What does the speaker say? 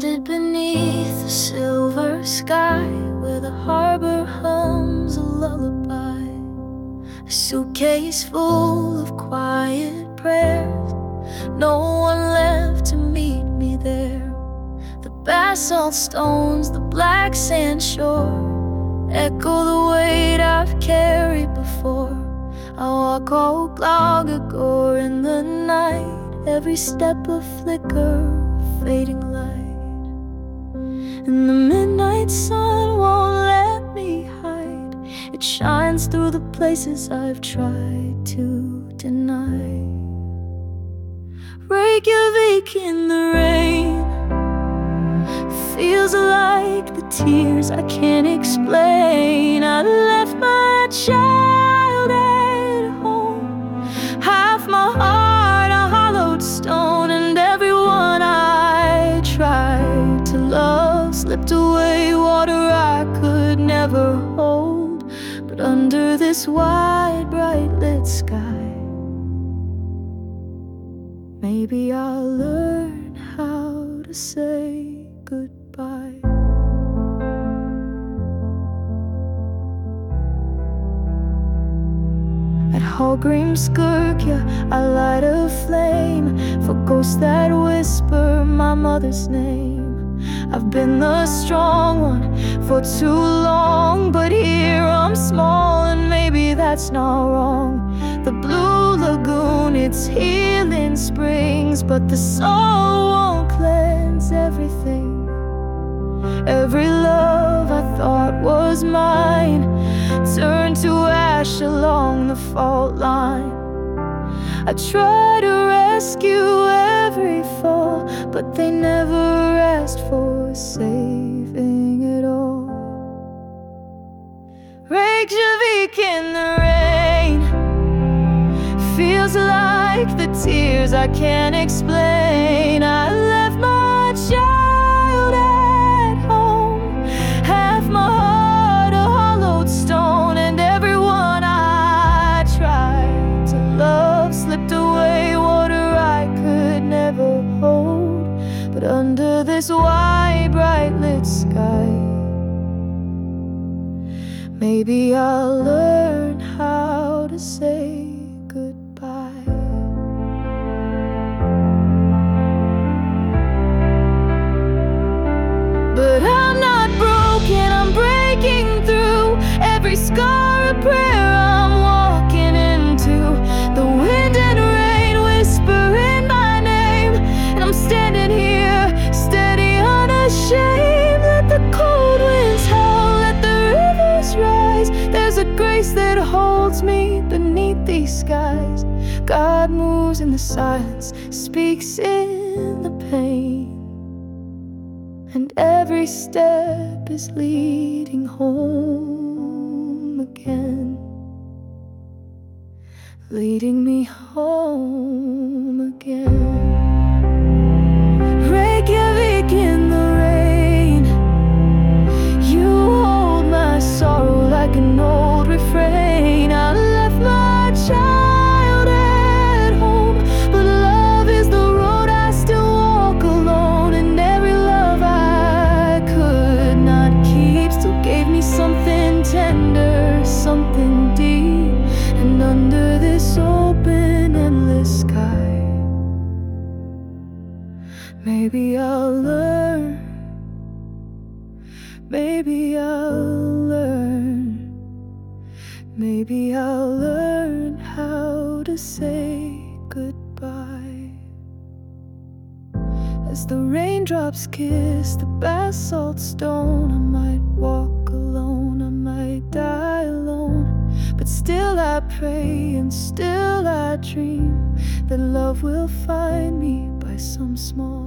stranded beneath a silver sky, where the harbor hums a lullaby. A suitcase full of quiet prayers, no one left to meet me there. The basalt stones, the black sand shore, echo the weight I've carried before. I walk old Glagagore in the night, every step a flicker, a fading light. And the midnight sun won't let me hide, it shines through the places I've tried to deny. Reykjavik in the rain feels like the tears I can't explain. I left my child at home, half my heart a hollowed stone, and everyone I tried to love slipped away, water I could never hold. But under this wide, bright lit sky, maybe I'll learn how to say goodbye. At Hallgrímskirkja I light a flame for ghosts that whisper my mother's name. I've been the strong one for too long, but here I'm small, and maybe that's not wrong. The blue lagoon, its healing springs, but the soul won't cleanse everything. Every love I thought was mine turned to ash along the fault line. I try to rescue every fall, but they never asked for saving it all. Reykjavik in the rain feels like the tears I can't explain. I left my child at home, half my heart a hollowed stone, and everyone I tried to love slipped away, water I could never hold. But under this wide, bright lit sky, maybe I'll learn how to say goodbye. But I'm not broken, I'm breaking through. Every scar a prayer I'm walking into. The wind and rain whispering my name, and I'm standing here, steady, unashamed. Let the cold winds howl, let the rivers rise. There's a grace that holds me beneath these skies. God moves in the silence, speaks in the pain, and every step is leading home again, leading me home again. Reykjavik in the rain, you hold my sorrow like an old refrain. I left my child at home, but love is the road I still walk alone. And every love I could not keep still gave me something tender, something deep. And under this open, endless sky, maybe I'll learn, maybe I'll learn, maybe I'll learn how to say goodbye. As the raindrops kiss the basalt stone, I might walk alone, I might die alone, but still I pray and still I dream that love will find me by some small